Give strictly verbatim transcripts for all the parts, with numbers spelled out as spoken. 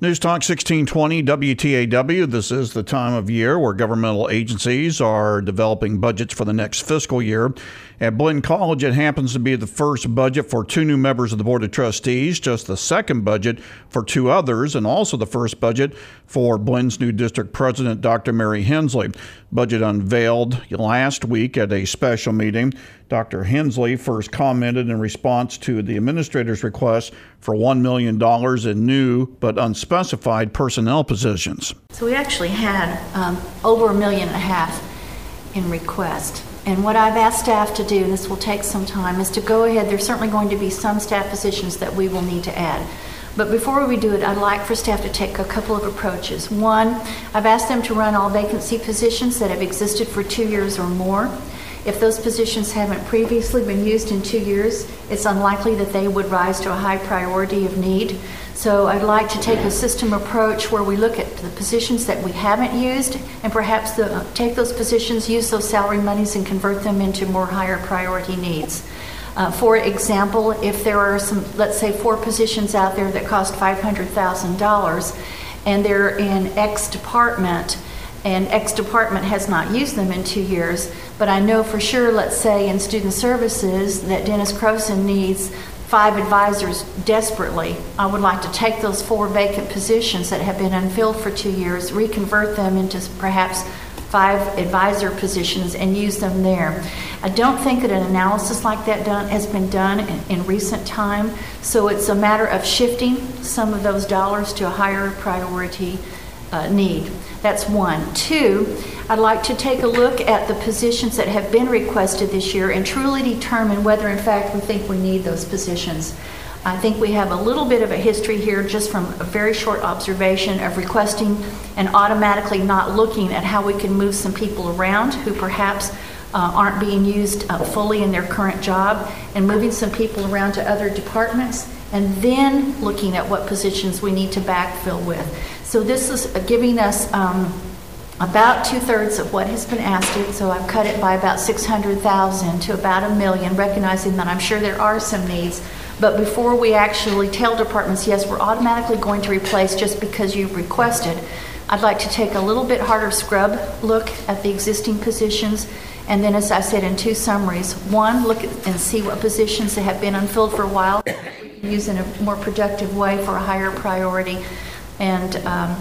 News Talk sixteen twenty W T A W. This is the time of year where governmental agencies are developing budgets for the next fiscal year. At Blinn College, it happens to be the first budget for two new members of the Board of Trustees, just the second budget for two others, and also the first budget for Blinn's new district president, Doctor Mary Hensley. Budget unveiled last week at a special meeting. Doctor Hensley first commented in response to the administrator's request for one million dollars in new but unspecified personnel positions. So we actually had um, over a million and a half in request. And what I've asked staff to do, and this will take some time, is to go ahead. There's certainly going to be some staff positions that we will need to add. But before we do it, I'd like for staff to take a couple of approaches. One, I've asked them to run all vacancy positions that have existed for two years or more. If those positions haven't previously been used in two years, it's unlikely that they would rise to a high priority of need. So I'd like to take a system approach where we look at the positions that we haven't used and perhaps the, take those positions, use those salary monies and convert them into more higher priority needs. Uh, for example, if there are some, let's say four positions out there that cost five hundred thousand dollars and they're in X department, and X department has not used them in two years, but I know for sure, let's say in student services, that Dennis Croson needs five advisors desperately. I would like to take those four vacant positions that have been unfilled for two years, reconvert them into perhaps five advisor positions and use them there. I don't think that an analysis like that done, has been done in, in recent time, so it's a matter of shifting some of those dollars to a higher priority uh, need. That's one. Two, I'd like to take a look at the positions that have been requested this year and truly determine whether in fact we think we need those positions. I think we have a little bit of a history here just from a very short observation of requesting and automatically not looking at how we can move some people around who perhaps uh, aren't being used uh, fully in their current job, and moving some people around to other departments, and then looking at what positions we need to backfill with. So this is giving us um, about two-thirds of what has been asked, so I've cut it by about six hundred thousand to about a million, recognizing that I'm sure there are some needs. But before we actually tell departments, yes, we're automatically going to replace just because you've requested, I'd like to take a little bit harder scrub look at the existing positions. And then, as I said, in two summaries. One, look at and see what positions that have been unfilled for a while we can use in a more productive way for a higher priority. And um,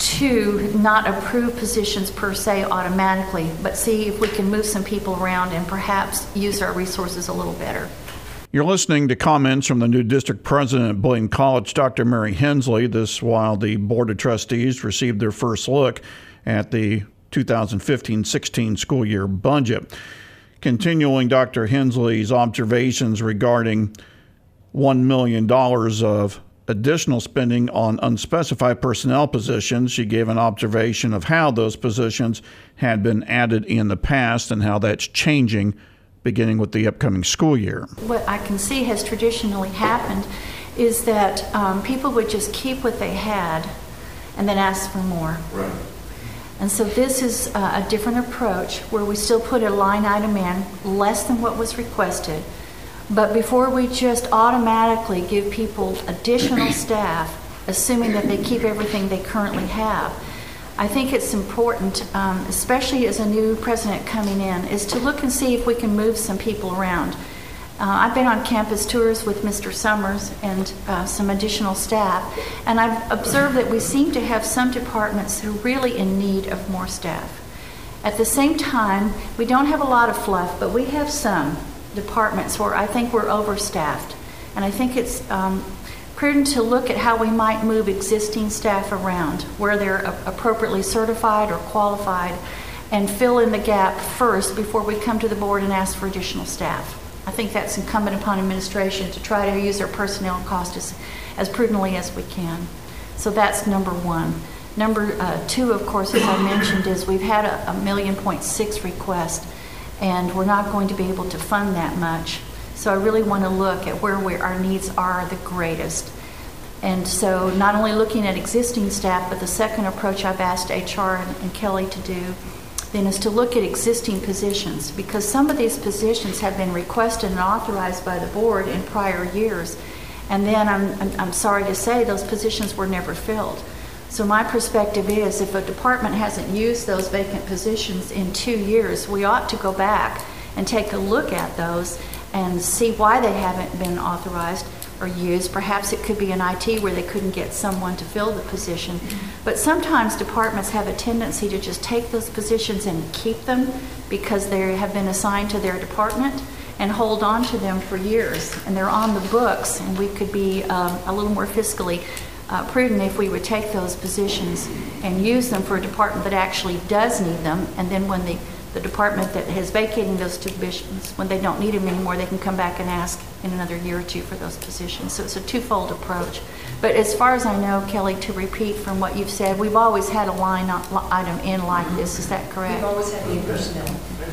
two, not approve positions per se automatically, but see if we can move some people around and perhaps use our resources a little better. You're listening to comments from the new district president at Blinn College, Doctor Mary Hensley. This while the Board of Trustees received their first look at the two thousand fifteen sixteen school year budget. Continuing Doctor Hensley's observations regarding one million dollars of additional spending on unspecified personnel positions, she gave an observation of how those positions had been added in the past and how that's changing beginning with the upcoming school year. What I can see has traditionally happened is that um, people would just keep what they had and then ask for more. Right. And so this is uh, a different approach where we still put a line item in less than what was requested. But before we just automatically give people additional staff, assuming that they keep everything they currently have, I think it's important, um, especially as a new president coming in, is to look and see if we can move some people around. Uh, I've been on campus tours with Mister Summers and uh, some additional staff, and I've observed that we seem to have some departments who are really in need of more staff. At the same time, we don't have a lot of fluff, but we have some departments where I think we're overstaffed, and I think it's um, prudent to look at how we might move existing staff around where they're appropriately certified or qualified and fill in the gap first before we come to the board and ask for additional staff. I think that's incumbent upon administration to try to use their personnel cost as, as prudently as we can. So that's number one. Number uh, two, of course, as I mentioned, is we've had a, a million point six request, and we're not going to be able to fund that much. So I really want to look at where we, our needs are the greatest. And so not only looking at existing staff, but the second approach I've asked H R and, and Kelly to do then is to look at existing positions, because some of these positions have been requested and authorized by the board in prior years. And then I'm, I'm, I'm sorry to say those positions were never filled. So my perspective is if a department hasn't used those vacant positions in two years, we ought to go back and take a look at those and see why they haven't been authorized or used. Perhaps it could be in I T where they couldn't get someone to fill the position. Mm-hmm. But sometimes departments have a tendency to just take those positions and keep them because they have been assigned to their department and hold on to them for years. And they're on the books, and we could be um, a little more fiscally uh, prudent if we would take those positions and use them for a department that actually does need them. And then when the the department that has vacating those two positions, when they don't need them anymore, they can come back and ask in another year or two for those positions. So it's a twofold approach. But as far as I know, Kelly, to repeat from what you've said, we've always had a line item in like this. Is that correct? We've always had the personnel.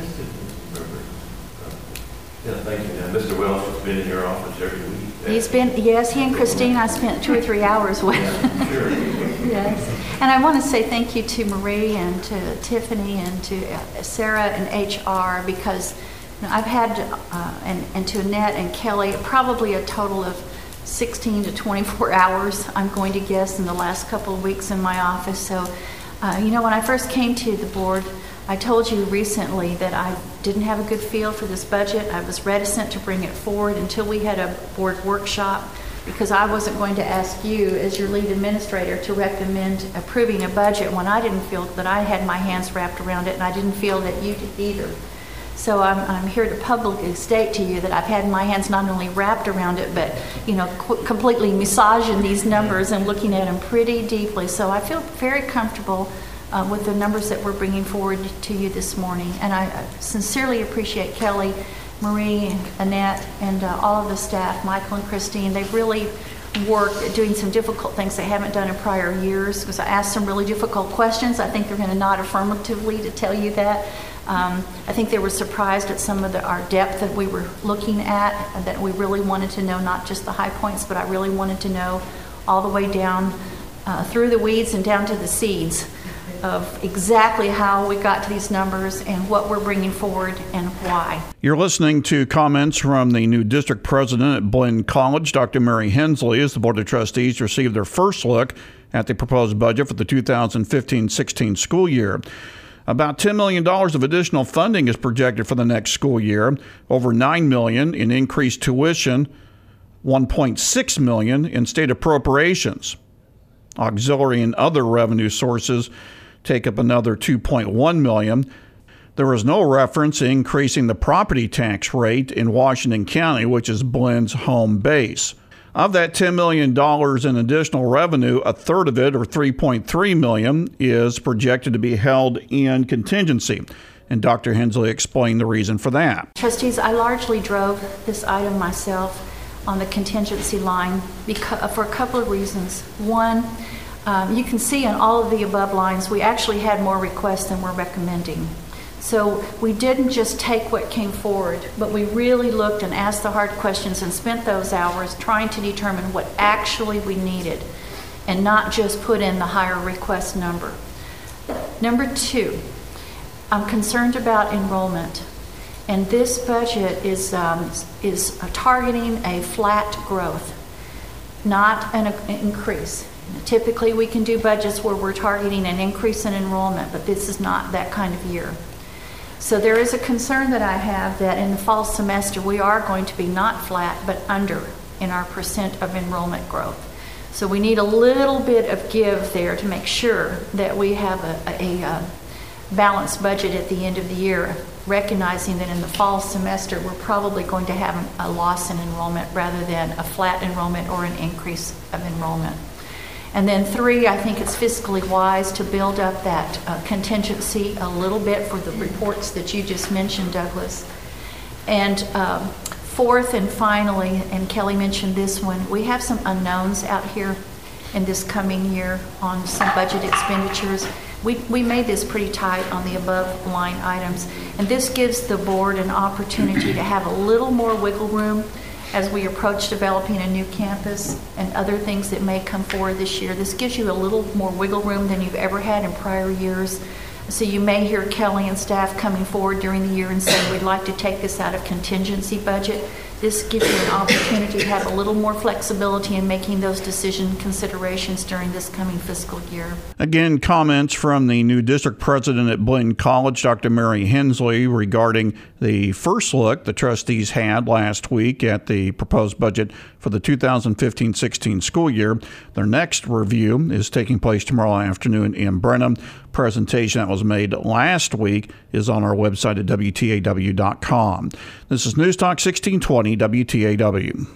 Yeah, thank you. Now, Mister Welch has been in your office every week. He's been, yes, he and Christine, I spent two or three hours with. Yeah, sure. Yes. And I want to say thank you to Marie and to Tiffany and to uh, Sarah and H R because you know, I've had, uh, and, and to Annette and Kelly, probably a total of sixteen to twenty-four hours, I'm going to guess, in the last couple of weeks in my office. So, uh, you know, when I first came to the board, I told you recently that I didn't have a good feel for this budget. I was reticent to bring it forward until we had a board workshop because I wasn't going to ask you as your lead administrator to recommend approving a budget when I didn't feel that I had my hands wrapped around it, and I didn't feel that you did either. So I'm, I'm here to publicly state to you that I've had my hands not only wrapped around it, but you know, qu- completely massaging these numbers and looking at them pretty deeply. So I feel very comfortable uh, with the numbers that we're bringing forward to you this morning. And I uh, sincerely appreciate Kelly, Marie, Annette, and uh, all of the staff, Michael and Christine. They've really worked at doing some difficult things they haven't done in prior years because I asked some really difficult questions. I think they're going to nod affirmatively to tell you that. Um, I think they were surprised at some of the, our depth that we were looking at, and that we really wanted to know not just the high points, but I really wanted to know all the way down uh, through the weeds and down to the seeds of exactly how we got to these numbers and what we're bringing forward and why. You're listening to comments from the new district president at Blinn College, Doctor Mary Hensley, as the Board of Trustees received their first look at the proposed budget for the two thousand fifteen sixteen school year. About ten million dollars of additional funding is projected for the next school year, over nine million dollars in increased tuition, one point six million dollars in state appropriations. Auxiliary and other revenue sources take up another two point one million dollars. There is no reference to increasing the property tax rate in Washington County, which is Blinn's home base. Of that ten million dollars in additional revenue, a third of it, or three point three million dollars, is projected to be held in contingency. And Doctor Hensley explained the reason for that. Trustees, I largely drove this item myself on the contingency line because, for a couple of reasons. One, um, you can see in all of the above lines, we actually had more requests than we're recommending. So we didn't just take what came forward, but we really looked and asked the hard questions and spent those hours trying to determine what actually we needed and not just put in the higher request number. Number two, I'm concerned about enrollment. And this budget is, um, is targeting a flat growth, not an increase. Typically we can do budgets where we're targeting an increase in enrollment, but this is not that kind of year. So there is a concern that I have that in the fall semester we are going to be not flat but under in our percent of enrollment growth. So we need a little bit of give there to make sure that we have a, a, a balanced budget at the end of the year, recognizing that in the fall semester we're probably going to have a loss in enrollment rather than a flat enrollment or an increase of enrollment. And then three, I think it's fiscally wise to build up that uh, contingency a little bit for the reports that you just mentioned, Douglas. And um, fourth and finally, and Kelly mentioned this one, we have some unknowns out here in this coming year on some budget expenditures. We, we made this pretty tight on the above line items, and this gives the board an opportunity to have a little more wiggle room as we approach developing a new campus and other things that may come forward this year. This gives you a little more wiggle room than you've ever had in prior years. So you may hear Kelly and staff coming forward during the year and saying, we'd like to take this out of contingency budget. this gives you an opportunity to have a little more flexibility in making those decision considerations during this coming fiscal year. Again, comments from the new district president at Blinn College, Doctor Mary Hensley, regarding the first look the trustees had last week at the proposed budget for the two thousand fifteen sixteen school year. Their next review is taking place tomorrow afternoon in Brenham. Presentation that was made last week is on our website at W T A W dot com. This is News Talk sixteen twenty W T A W.